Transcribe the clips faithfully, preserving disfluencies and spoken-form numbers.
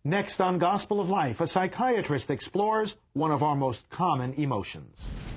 Next on Gospel of Life, a psychiatrist explores one of our most common emotions.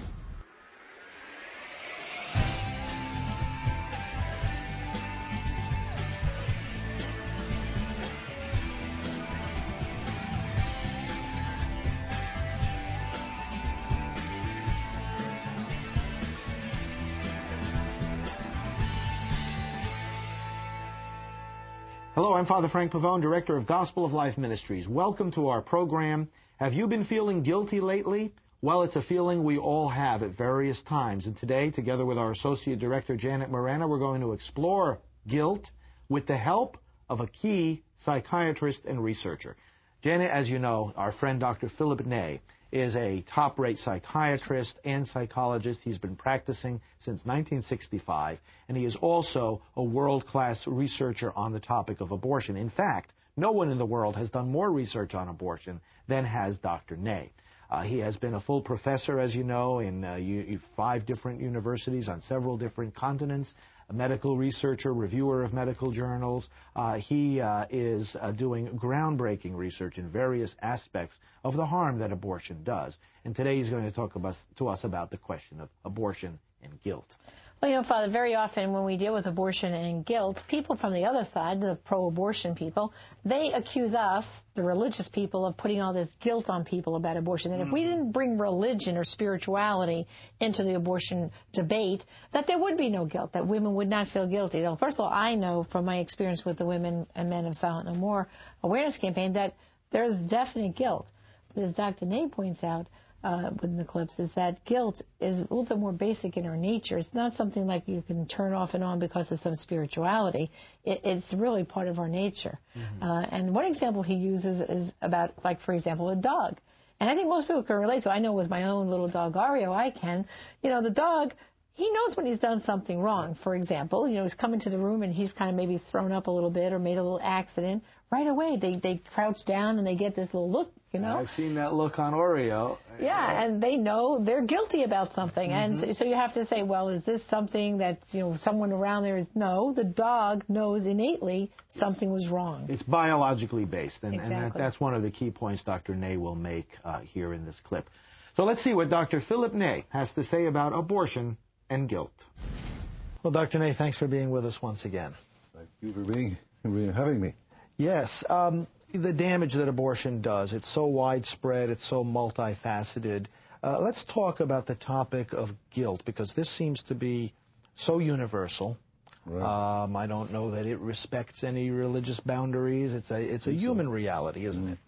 Hello, I'm Father Frank Pavone, Director of Gospel of Life Ministries. Welcome to our program. Have you been feeling guilty lately? Well, it's a feeling we all have at various times. And today, together with our Associate Director, Janet Morena, we're going to explore guilt with the help of a key psychiatrist and researcher. Janet, as you know, our friend Doctor Philip Ney is a top-rate psychiatrist and psychologist. He's been practicing since nineteen sixty-five, and he is also a world-class researcher on the topic of abortion. In fact, no one in the world has done more research on abortion than has Doctor Ney. Uh, he has been a full professor, as you know, in uh, u- five different universities on several different continents, a medical researcher, reviewer of medical journals. Uh, he uh, is uh, doing groundbreaking research in various aspects of the harm that abortion does. And today he's going to talk about, to us about the question of abortion and guilt. Well, you know, Father, very often when we deal with abortion and guilt, people from the other side, the pro-abortion people, they accuse us, the religious people, of putting all this guilt on people about abortion. And if we didn't bring religion or spirituality into the abortion debate, that there would be no guilt, that women would not feel guilty. Now, first of all, I know from my experience with the Women and Men of Silent No More awareness campaign that there's definite guilt. But as Doctor Ney points out, Uh, within the clips, is that guilt is a little bit more basic in our nature. It's not something like you can turn off and on because of some spirituality. It, it's really part of our nature. Mm-hmm. Uh, and one example he uses is about, like, for example, a dog. And I think most people can relate to it. I know with my own little dog, Ario, I can. You know, the dog, he knows when he's done something wrong. For example, you know, he's come into the room and he's kind of maybe thrown up a little bit or made a little accident. Right away, they, they crouch down and they get this little look, you know. I've seen that look on Oreo. Yeah, and they know they're guilty about something. Mm-hmm. And so you have to say, well, is this something that, you know, someone around there is? No, the dog knows innately something was wrong. It's biologically based, and, exactly. and that, that's one of the key points Doctor Ney will make uh, here in this clip. So let's see what Doctor Philip Ney has to say about abortion and guilt. Well, Doctor Ney, thanks for being with us once again. Thank you for being for having me. Yes, um, the damage that abortion does, it's so widespread, it's so multifaceted. Uh, let's talk about the topic of guilt, because this seems to be so universal. Right. Um, I don't know that it respects any religious boundaries. It's a, it's a human reality, isn't mm. it?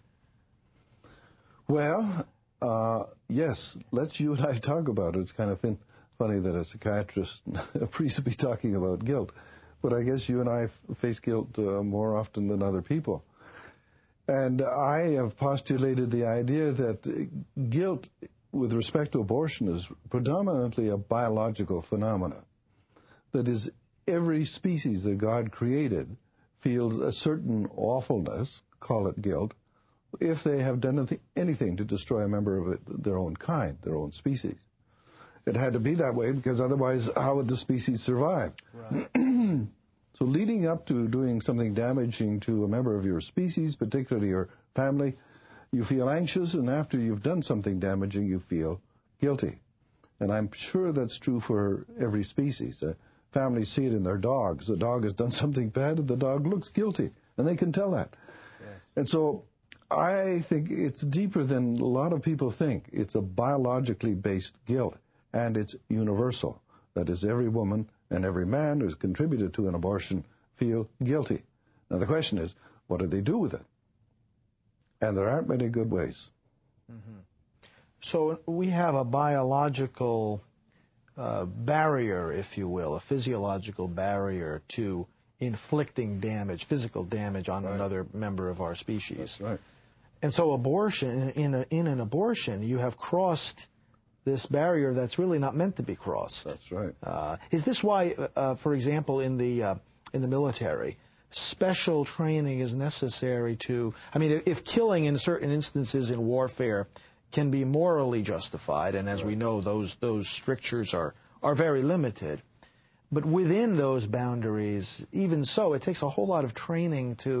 Well, uh, yes, let's you and I talk about it. It's kind of fin- funny that a psychiatrist, a priest, would be talking about guilt. But I guess you and I face guilt uh, more often than other people. And I have postulated the idea that guilt with respect to abortion is predominantly a biological phenomenon. That is, every species that God created feels a certain awfulness, call it guilt, if they have done anything to destroy a member of it, their own kind, their own species. It had to be that way because otherwise how would the species survive? Right. So leading up to doing something damaging to a member of your species, particularly your family, you feel anxious, and after you've done something damaging, you feel guilty. And I'm sure that's true for every species. Uh, families see it in their dogs. The dog has done something bad, and the dog looks guilty, and they can tell that. Yes. And so I think it's deeper than a lot of people think. It's a biologically based guilt, and it's universal. That is, every woman and every man who's contributed to an abortion feel guilty. Now, the question is, what do they do with it? And there aren't many good ways. Mm-hmm. So we have a biological uh, barrier, if you will, a physiological barrier to inflicting damage, physical damage on right. another member of our species. That's right. And so abortion, in, a, in an abortion, you have crossed this barrier that's really not meant to be crossed. That's right. Uh, is this why, uh, for example, in the uh, in the military, special training is necessary to? I mean, if killing in certain instances in warfare can be morally justified, and as right. we know, those those strictures are are very limited. But within those boundaries, even so, it takes a whole lot of training to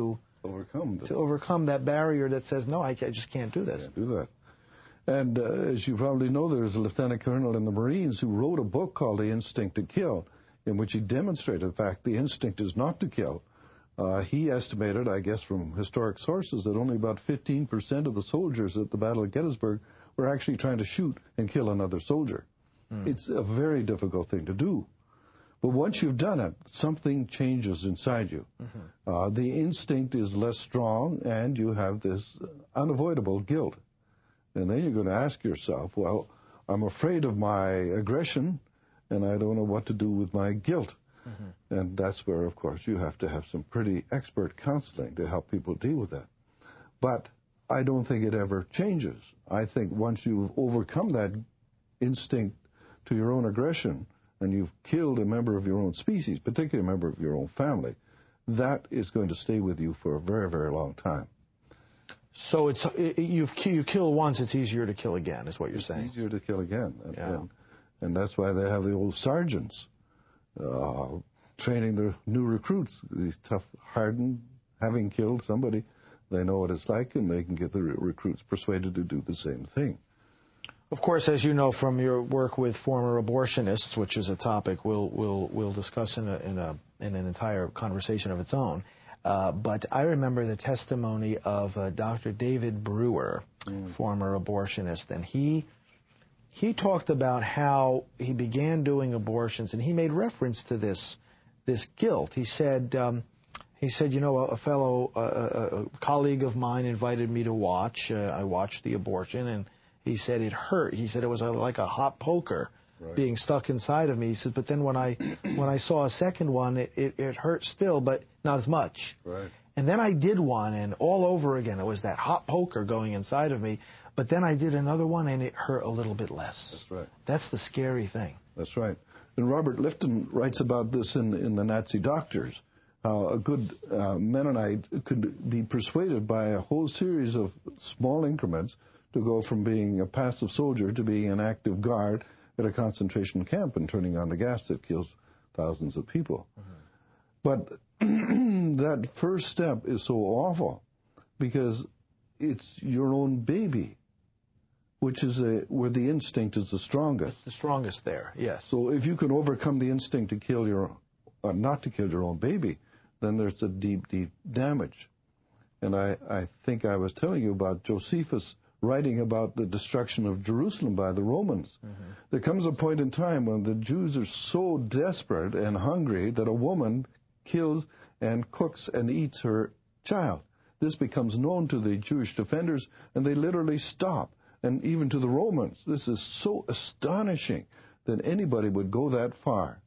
overcome the, to overcome that barrier that says, no, I, I just can't do this. Can't do that. And uh, as you probably know, there's a lieutenant colonel in the Marines who wrote a book called The Instinct to Kill, in which he demonstrated the fact the instinct is not to kill. Uh, he estimated, I guess from historic sources, that only about fifteen percent of the soldiers at the Battle of Gettysburg were actually trying to shoot and kill another soldier. Mm. It's a very difficult thing to do. But once you've done it, something changes inside you. Mm-hmm. Uh, the instinct is less strong, and you have this unavoidable guilt. And then you're going to ask yourself, well, I'm afraid of my aggression, and I don't know what to do with my guilt. Mm-hmm. And that's where, of course, you have to have some pretty expert counseling to help people deal with that. But I don't think it ever changes. I think once you've overcome that instinct to your own aggression, and you've killed a member of your own species, particularly a member of your own family, that is going to stay with you for a very, very long time. So it's it, you've you kill once, it's easier to kill again, is what you're it's saying. It's easier to kill again, and, yeah. and, and that's why they have the old sergeants uh, training the new recruits. These tough, hardened, having killed somebody, they know what it's like, and they can get the re- recruits persuaded to do the same thing. Of course, as you know from your work with former abortionists, which is a topic we'll we'll we'll discuss in a in a in an entire conversation of its own. Uh, but I remember the testimony of uh, Doctor David Brewer, mm. former abortionist, and he he talked about how he began doing abortions, and he made reference to this this guilt. He said um, he said, you know, a, a fellow uh, a, a colleague of mine invited me to watch. Uh, I watched the abortion, and he said it hurt. He said it was a, like a hot poker. Right. Being stuck inside of me. He said, but then when I when I saw a second one, it, it, it hurt still, but not as much. Right. And then I did one, and all over again, it was that hot poker going inside of me. But then I did another one, and it hurt a little bit less. That's right. That's the scary thing. That's right. And Robert Lifton writes about this in, in The Nazi Doctors, how a good uh, Mennonite could be persuaded by a whole series of small increments to go from being a passive soldier to being an active guard at a concentration camp and turning on the gas that kills thousands of people. Mm-hmm. But that first step is so awful because it's your own baby, which is a, where the instinct is the strongest. It's the strongest there, yes. So if you can overcome the instinct to kill your, uh, not to kill your own baby, then there's a deep, deep damage. And I, I think I was telling you about Josephus writing about the destruction of Jerusalem by the Romans. Mm-hmm. There comes a point in time when the Jews are so desperate and hungry that a woman kills and cooks and eats her child. This becomes known to the Jewish defenders, and they literally stop. And even to the Romans, this is so astonishing that anybody would go that far.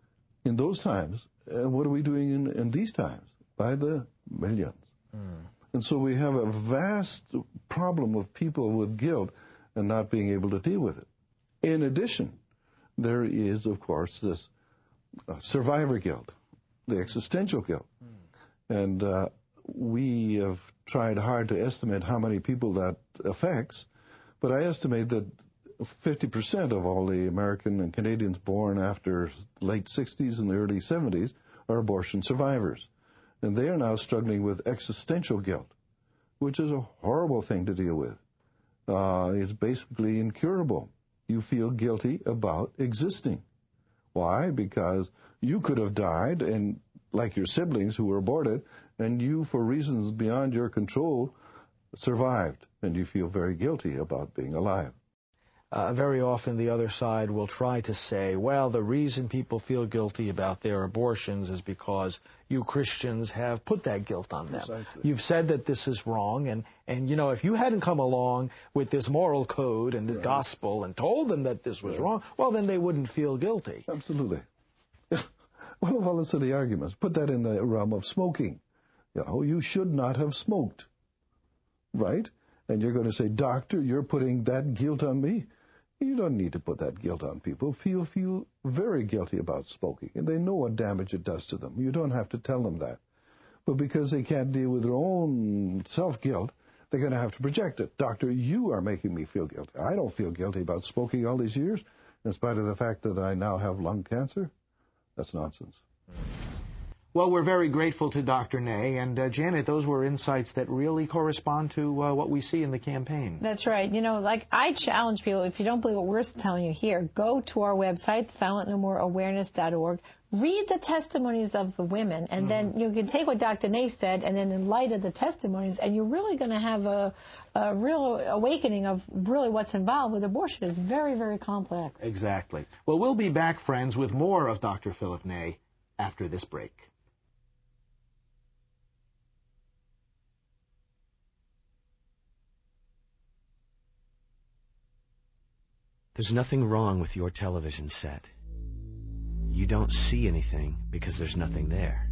In those times, uh, what are we doing in, in these times? By the millions. Mm. And so we have a vast problem of people with guilt and not being able to deal with it. In addition, there is, of course, this uh, survivor guilt, the existential guilt. Mm. And uh, we have tried hard to estimate how many people that affects, but I estimate that fifty percent of all the American and Canadians born after late sixties and the early seventies are abortion survivors. And they are now struggling with existential guilt, which is a horrible thing to deal with. Uh, it's basically incurable. You feel guilty about existing. Why? Because you could have died, and like your siblings who were aborted, and you, for reasons beyond your control, survived, and you feel very guilty about being alive. Uh, very often the other side will try to say, well, the reason people feel guilty about their abortions is because you Christians have put that guilt on them. Precisely. You've said that this is wrong, and, and you know, if you hadn't come along with this moral code and this right. gospel and told them that this was right. wrong, well, then they wouldn't feel guilty. Absolutely. Well, well, listen to the arguments. Put that in the realm of smoking. You know, you should not have smoked, right? And you're going to say, doctor, you're putting that guilt on me? You don't need to put that guilt on people. Feel feel very guilty about smoking, and they know what damage it does to them. You don't have to tell them that. But because they can't deal with their own self-guilt, they're going to have to project it. Doctor, you are making me feel guilty. I don't feel guilty about smoking all these years, in spite of the fact that I now have lung cancer. That's nonsense. Well, we're very grateful to Doctor Ney. And, uh, Janet, those were insights that really correspond to uh, what we see in the campaign. That's right. You know, like I challenge people, if you don't believe what we're telling you here, go to our website, silent no more awareness dot org. Read the testimonies of the women, and mm-hmm. then you can take what Doctor Ney said, and then in light of the testimonies, and you're really going to have a, a real awakening of really what's involved with abortion. It's very, very complex. Exactly. Well, we'll be back, friends, with more of Doctor Philip Ney after this break. There's nothing wrong with your television set. You don't see anything because there's nothing there.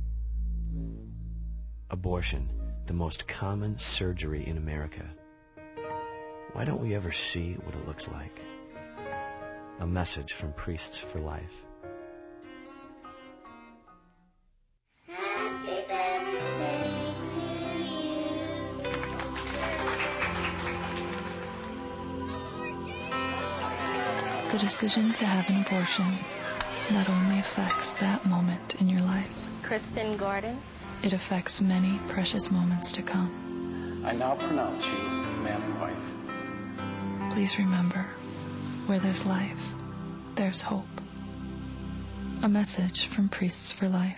Abortion, the most common surgery in America. Why don't we ever see what it looks like? A message from Priests for Life. The decision to have an abortion not only affects that moment in your life, Kristen Gordon, it affects many precious moments to come. I now pronounce you man and wife. Please remember, where there's life, there's hope. A message from Priests for Life.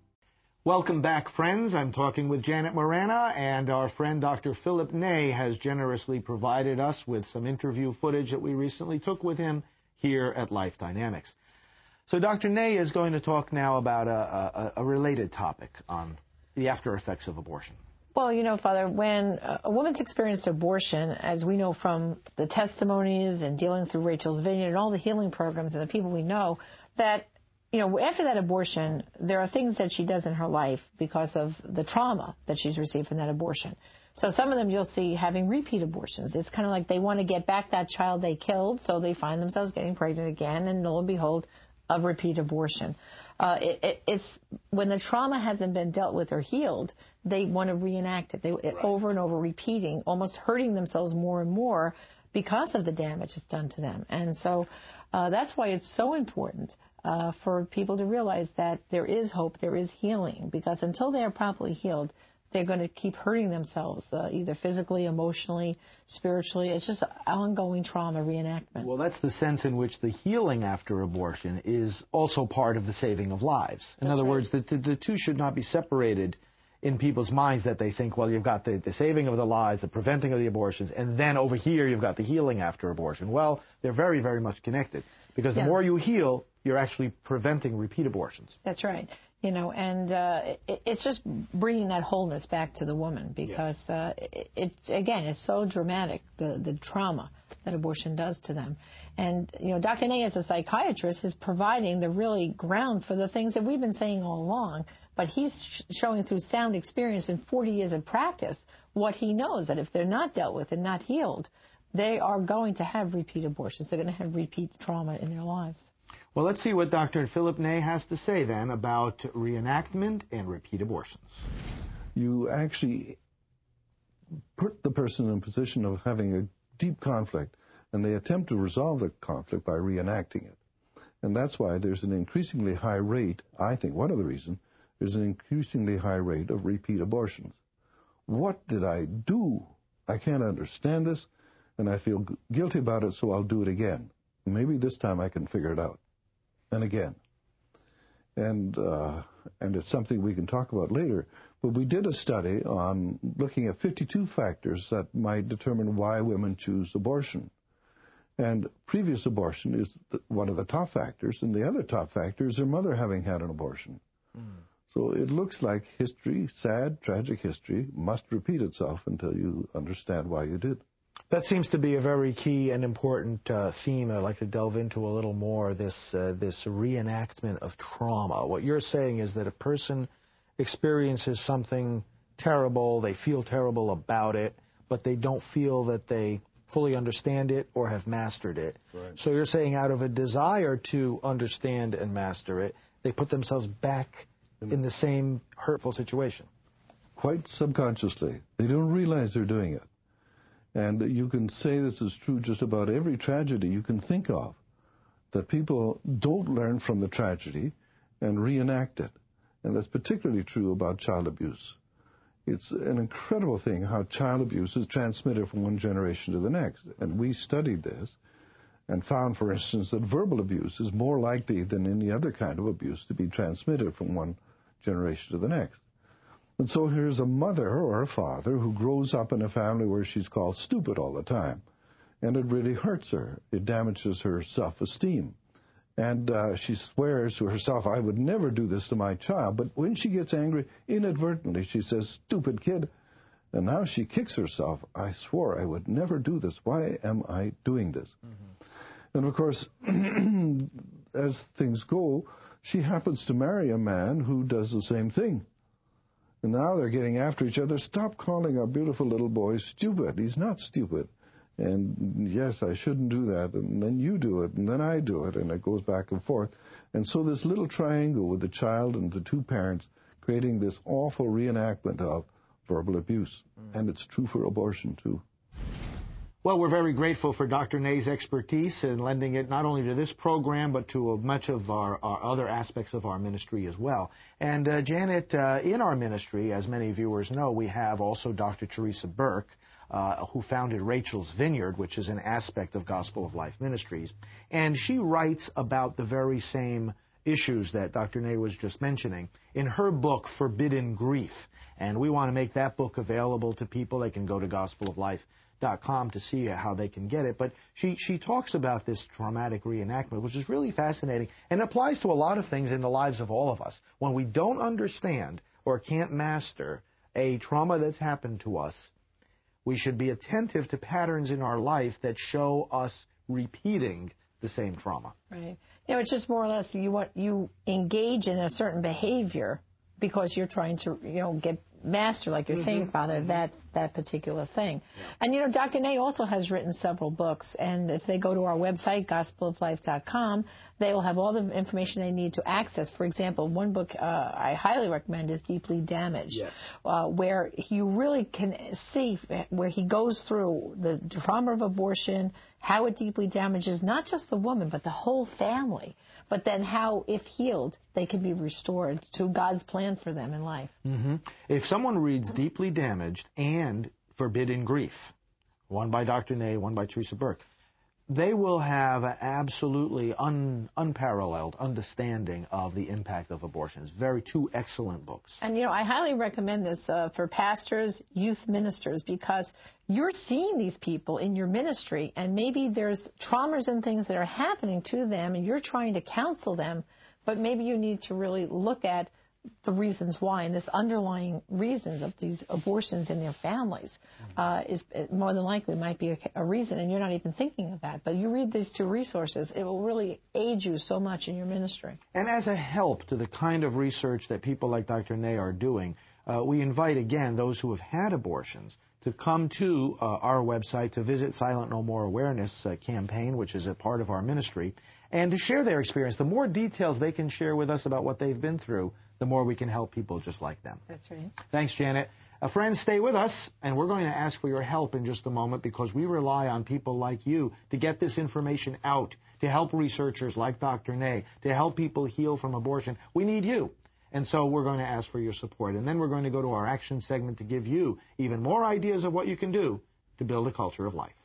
Welcome back, friends. I'm talking with Janet Morana, and our friend Doctor Philip Ney has generously provided us with some interview footage that we recently took with him here at Life Dynamics. So Doctor Ney is going to talk now about a, a, a related topic on the after effects of abortion. Well, you know, Father, when a woman's experienced abortion, as we know from the testimonies and dealing through Rachel's Vineyard and all the healing programs and the people we know, that, you know, after that abortion, there are things that she does in her life because of the trauma that she's received from that abortion. So some of them you'll see having repeat abortions. It's kind of like they want to get back that child they killed, so they find themselves getting pregnant again, and lo and behold, a repeat abortion. Uh, it, it, it's when the trauma hasn't been dealt with or healed, they want to reenact it. They it, right. over and over, repeating, almost hurting themselves more and more because of the damage it's done to them. And so uh, that's why it's so important uh, for people to realize that there is hope, there is healing, because until they are properly healed, they're going to keep hurting themselves, uh, either physically, emotionally, spiritually. It's just ongoing trauma reenactment. Well, that's the sense in which the healing after abortion is also part of the saving of lives. In that's other right. words, the, the, the two should not be separated in people's minds, that they think, well, you've got the, the saving of the lives, the preventing of the abortions, and then over here you've got the healing after abortion. Well, they're very, very much connected, because the yeah. more you heal, you're actually preventing repeat abortions. That's right. You know, and uh, it, it's just bringing that wholeness back to the woman, because yes. uh, it, it, again, it's so dramatic, the, the trauma that abortion does to them. And, you know, Doctor Ney, as a psychiatrist, is providing the really ground for the things that we've been saying all along, but he's sh- showing through sound experience and forty years of practice what he knows, that if they're not dealt with and not healed, they are going to have repeat abortions. They're going to have repeat trauma in their lives. Well, let's see what Doctor Philip Ney has to say then about reenactment and repeat abortions. You actually put the person in a position of having a deep conflict, and they attempt to resolve the conflict by reenacting it. And that's why there's an increasingly high rate, I think one of the reasons, there's an increasingly high rate of repeat abortions. What did I do? I can't understand this, and I feel guilty about it, so I'll do it again. Maybe this time I can figure it out. And again. And uh, and it's something we can talk about later. But we did a study on looking at fifty-two factors that might determine why women choose abortion. And previous abortion is one of the top factors, and the other top factor is their mother having had an abortion. Mm. So it looks like history, sad, tragic history, must repeat itself until you understand why you did. That seems to be a very key and important uh, theme I'd like to delve into a little more, this uh, this reenactment of trauma. What you're saying is that a person experiences something terrible, they feel terrible about it, but they don't feel that they fully understand it or have mastered it. Right. So you're saying out of a desire to understand and master it, they put themselves back mm-hmm. in the same hurtful situation. Quite subconsciously. They don't realize they're doing it. And you can say this is true just about every tragedy you can think of, that people don't learn from the tragedy and reenact it. And that's particularly true about child abuse. It's an incredible thing how child abuse is transmitted from one generation to the next. And we studied this and found, for instance, that verbal abuse is more likely than any other kind of abuse to be transmitted from one generation to the next. And so here's a mother or a father who grows up in a family where she's called stupid all the time. And it really hurts her. It damages her self-esteem. And uh, she swears to herself, I would never do this to my child. But when she gets angry, inadvertently, she says, stupid kid. And now she kicks herself. I swore I would never do this. Why am I doing this? Mm-hmm. And of course, as things go, she happens to marry a man who does the same thing. And now they're getting after each other. Stop calling our beautiful little boy stupid. He's not stupid. And yes, I shouldn't do that. And then you do it, and then I do it, and it goes back and forth. And so this little triangle with the child and the two parents creating this awful reenactment of verbal abuse. Mm. And it's true for abortion, too. Well, we're very grateful for Doctor Ney's expertise in lending it not only to this program, but to much of our, our other aspects of our ministry as well. And, uh, Janet, uh, in our ministry, as many viewers know, we have also Doctor Teresa Burke, Uh, who founded Rachel's Vineyard, which is an aspect of Gospel of Life Ministries. And she writes about the very same issues that Doctor Ney was just mentioning in her book, Forbidden Grief. And we want to make that book available to people. They can go to gospel of life dot com to see how they can get it. But she, she talks about this traumatic reenactment, which is really fascinating and applies to a lot of things in the lives of all of us. When we don't understand or can't master a trauma that's happened to us, we should be attentive to patterns in our life that show us repeating the same trauma. Right. You know, it's just more or less you want you engage in a certain behavior because you're trying to, you know, get master, like you're mm-hmm. saying, Father, mm-hmm. that that particular thing. Yeah. And, you know, Doctor Ney also has written several books. And if they go to our website, gospel of life dot com, they will have all the information they need to access. For example, one book uh, I highly recommend is Deeply Damaged, yes. uh, where you really can see where he goes through the trauma of abortion, how it deeply damages not just the woman, but the whole family. But then how, if healed, they can be restored to God's plan for them in life. Mm-hmm. If someone reads Deeply Damaged and Forbidden Grief, one by Doctor Ney, one by Teresa Burke, they will have an absolutely un, unparalleled understanding of the impact of abortions. Very two excellent books. And, you know, I highly recommend this uh, for pastors, youth ministers, because you're seeing these people in your ministry, and maybe there's traumas and things that are happening to them, and you're trying to counsel them, but maybe you need to really look at the reasons why, and this underlying reasons of these abortions in their families uh, is more than likely might be a, a reason, and you're not even thinking of that. But you read these two resources, it will really aid you so much in your ministry. And as a help to the kind of research that people like Doctor Ney are doing, uh, we invite, again, those who have had abortions to come to uh, our website to visit Silent No More Awareness uh, campaign, which is a part of our ministry, and to share their experience. The more details they can share with us about what they've been through, the more we can help people just like them. That's right. Thanks, Janet. Uh, friends, stay with us, and we're going to ask for your help in just a moment because we rely on people like you to get this information out, to help researchers like Doctor Ney, to help people heal from abortion. We need you. And so we're going to ask for your support. And then we're going to go to our action segment to give you even more ideas of what you can do to build a culture of life.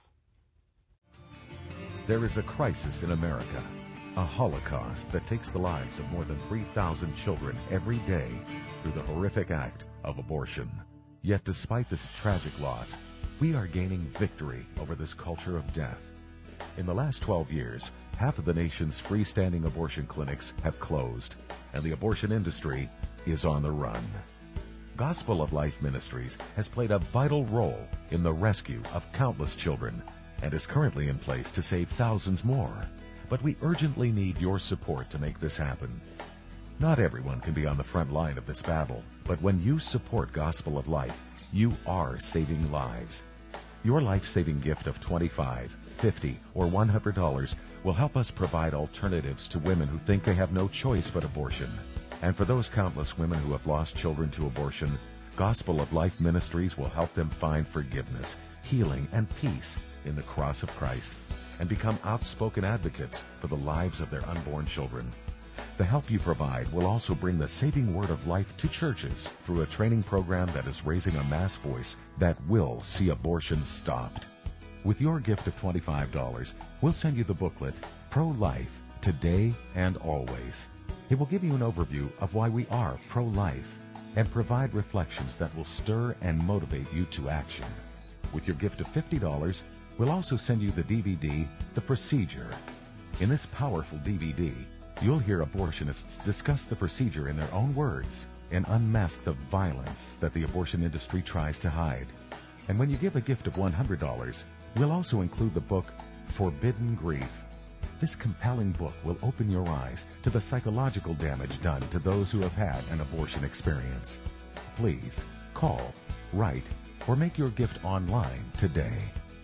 There is a crisis in America, a holocaust that takes the lives of more than three thousand children every day through the horrific act of abortion. Yet despite this tragic loss, we are gaining victory over this culture of death. In the last twelve years, half of the nation's freestanding abortion clinics have closed, and the abortion industry is on the run. Gospel of Life Ministries has played a vital role in the rescue of countless children and is currently in place to save thousands more. But we urgently need your support to make this happen. Not everyone can be on the front line of this battle, but when you support Gospel of Life, you are saving lives. Your life-saving gift of twenty-five dollars, fifty dollars, or one hundred dollars will help us provide alternatives to women who think they have no choice but abortion. And for those countless women who have lost children to abortion, Gospel of Life Ministries will help them find forgiveness, healing, and peace in the cross of Christ, and become outspoken advocates for the lives of their unborn children. The help you provide will also bring the saving word of life to churches through a training program that is raising a mass voice that will see abortion stopped. With your gift of twenty-five dollars, we'll send you the booklet, Pro-Life, Today and Always. It will give you an overview of why we are pro-life and provide reflections that will stir and motivate you to action. With your gift of fifty dollars, we'll also send you the D V D, The Procedure. In this powerful D V D, you'll hear abortionists discuss the procedure in their own words and unmask the violence that the abortion industry tries to hide. And when you give a gift of one hundred dollars, we'll also include the book, Forbidden Grief. This compelling book will open your eyes to the psychological damage done to those who have had an abortion experience. Please call, write, or make your gift online today.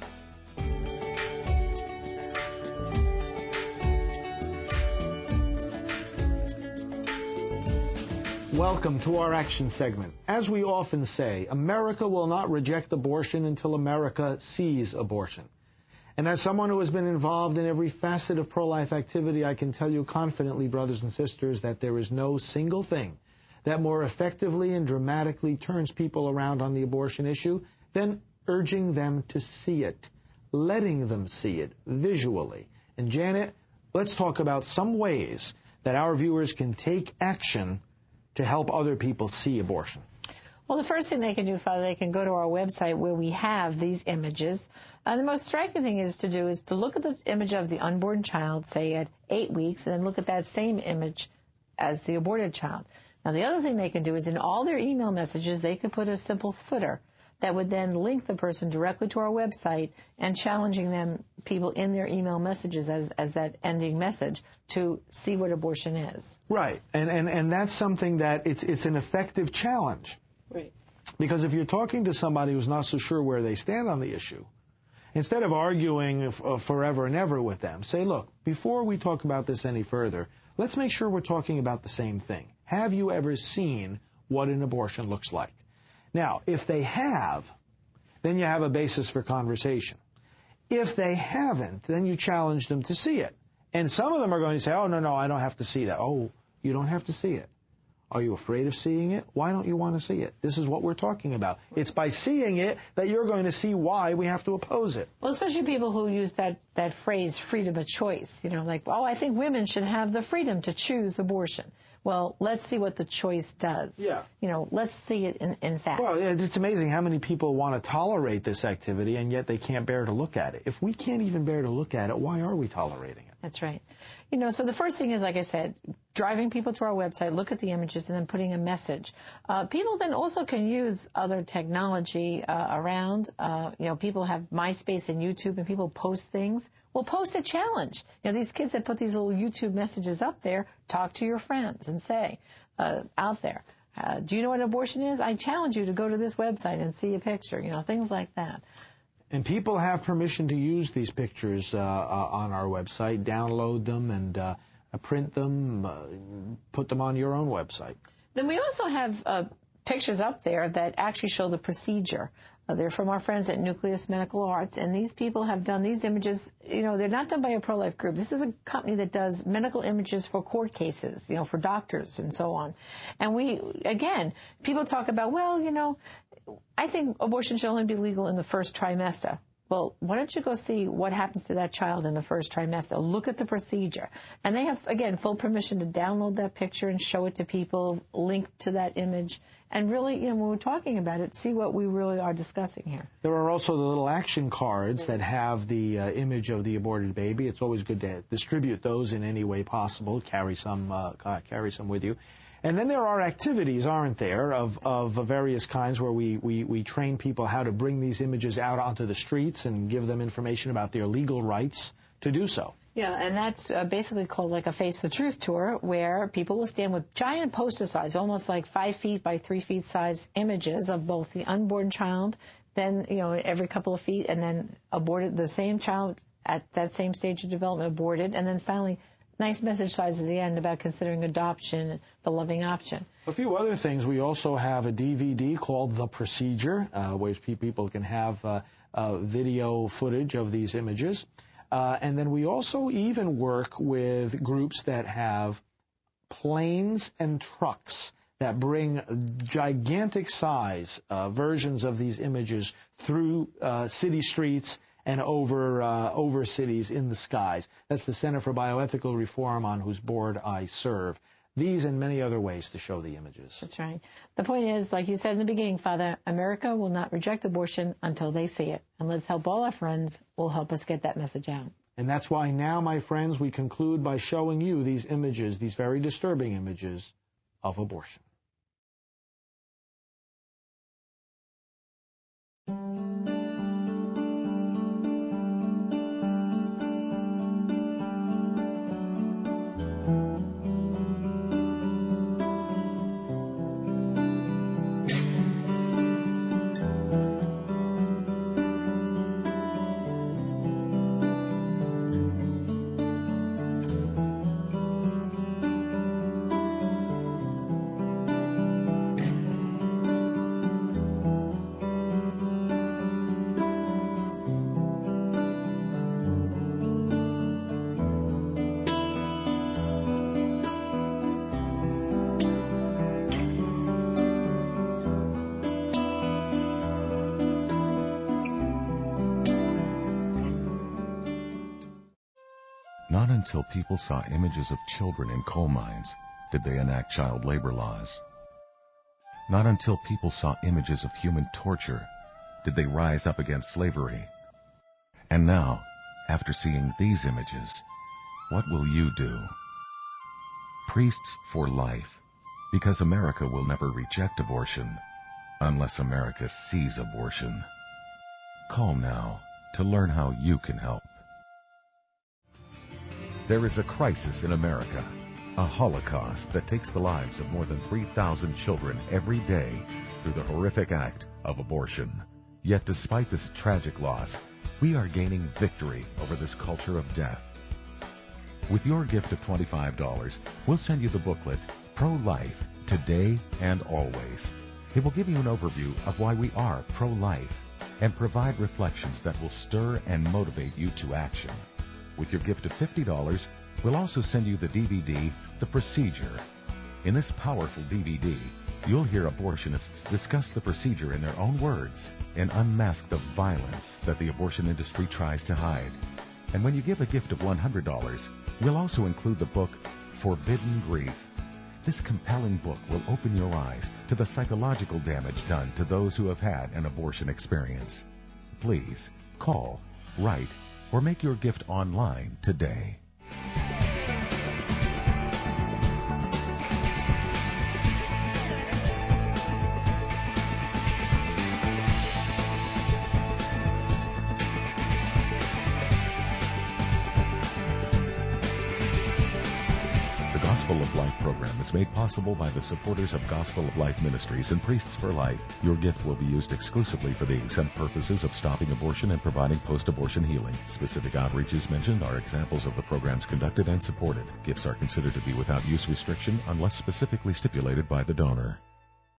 Welcome to our action segment. As we often say, America will not reject abortion until America sees abortion. And as someone who has been involved in every facet of pro-life activity, I can tell you confidently, brothers and sisters, that there is no single thing that more effectively and dramatically turns people around on the abortion issue than urging them to see it, letting them see it visually. And Janet, let's talk about some ways that our viewers can take action to help other people see abortion. Well, the first thing they can do, Father, they can go to our website where we have these images. Uh, the most striking thing is to do is to look at the image of the unborn child, say at eight weeks, and then look at that same image as the aborted child. Now, the other thing they can do is in all their email messages, they could put a simple footer that would then link the person directly to our website and challenging them, people in their email messages as, as that ending message, to see what abortion is. Right, and, and, and that's something that it's, it's an effective challenge. Right. Because if you're talking to somebody who's not so sure where they stand on the issue, instead of arguing uh, forever and ever with them, say, look, before we talk about this any further, let's make sure we're talking about the same thing. Have you ever seen what an abortion looks like? Now, if they have, then you have a basis for conversation. If they haven't, then you challenge them to see it. And some of them are going to say, oh, no, no, I don't have to see that. Oh, you don't have to see it. Are you afraid of seeing it? Why don't you want to see it? This is what we're talking about. It's by seeing it that you're going to see why we have to oppose it. Well, especially people who use that, that phrase, freedom of choice. You know, like, oh, I think women should have the freedom to choose abortion. Well, let's see what the choice does. Yeah. You know, let's see it in, in fact. Well, it's amazing how many people want to tolerate this activity, and yet they can't bear to look at it. If we can't even bear to look at it, why are we tolerating it? That's right. You know, so the first thing is, like I said, driving people to our website, look at the images, and then putting a message. Uh, people then also can use other technology uh, around. Uh, you know, people have MySpace and YouTube, and people post things. Well, post a challenge. You know, these kids that put these little YouTube messages up there, talk to your friends and say, uh, out there, uh, do you know what abortion is? I challenge you to go to this website and see a picture, you know, things like that. And people have permission to use these pictures uh, uh, on our website, download them and uh, print them, uh, put them on your own website. Then we also have uh, pictures up there that actually show the procedure. Uh, they're from our friends at Nucleus Medical Arts, and these people have done these images. You know, they're not done by a pro-life group. This is a company that does medical images for court cases, you know, for doctors and so on. And we, again, people talk about, well, you know, I think abortion should only be legal in the first trimester. Well, why don't you go see what happens to that child in the first trimester? Look at the procedure. And they have, again, full permission to download that picture and show it to people, link to that image, and really, you know, when we're talking about it, see what we really are discussing here. There are also the little action cards that have the uh, image of the aborted baby. It's always good to distribute those in any way possible. Carry some, uh, carry some with you. And then there are activities, aren't there, of, of various kinds where we, we, we train people how to bring these images out onto the streets and give them information about their legal rights to do so. Yeah, and that's uh, basically called like a Face the Truth tour, where people will stand with giant poster size, almost like five feet by three feet size images of both the unborn child, then, you know, every couple of feet, and then aborted, the same child at that same stage of development aborted, and then finally nice message size at the end about considering adoption, the loving option. A few other things. We also have a D V D called The Procedure, uh, where people can have uh, uh, video footage of these images. Uh, and then we also even work with groups that have planes and trucks that bring gigantic size uh, versions of these images through uh, city streets and over uh, over cities in the skies. That's the Center for Bioethical Reform, on whose board I serve. These and many other ways to show the images. That's right. The point is, like you said in the beginning, Father, America will not reject abortion until they see it. And let's help all our friends who will help us get that message out. And that's why now, my friends, we conclude by showing you these images, these very disturbing images of abortion. Not until people saw images of children in coal mines did they enact child labor laws. Not until people saw images of human torture did they rise up against slavery. And now, after seeing these images, what will you do? Priests for life, because America will never reject abortion unless America sees abortion. Call now to learn how you can help. There is a crisis in America, a Holocaust that takes the lives of more than three thousand children every day through the horrific act of abortion. Yet despite this tragic loss, we are gaining victory over this culture of death. With your gift of twenty-five dollars, we'll send you the booklet, Pro-Life, Today and Always. It will give you an overview of why we are pro-life and provide reflections that will stir and motivate you to action. With your gift of fifty dollars, we'll also send you the D V D, The Procedure. In this powerful D V D, you'll hear abortionists discuss the procedure in their own words and unmask the violence that the abortion industry tries to hide. And when you give a gift of one hundred dollars, we'll also include the book, Forbidden Grief. This compelling book will open your eyes to the psychological damage done to those who have had an abortion experience. Please call, write, or make your gift online today. The Gospel of Life program is made possible by the supporters of Gospel of Life Ministries and Priests for Life. Your gift will be used exclusively for the exempt purposes of stopping abortion and providing post-abortion healing. Specific outreaches mentioned are examples of the programs conducted and supported. Gifts are considered to be without use restriction unless specifically stipulated by the donor.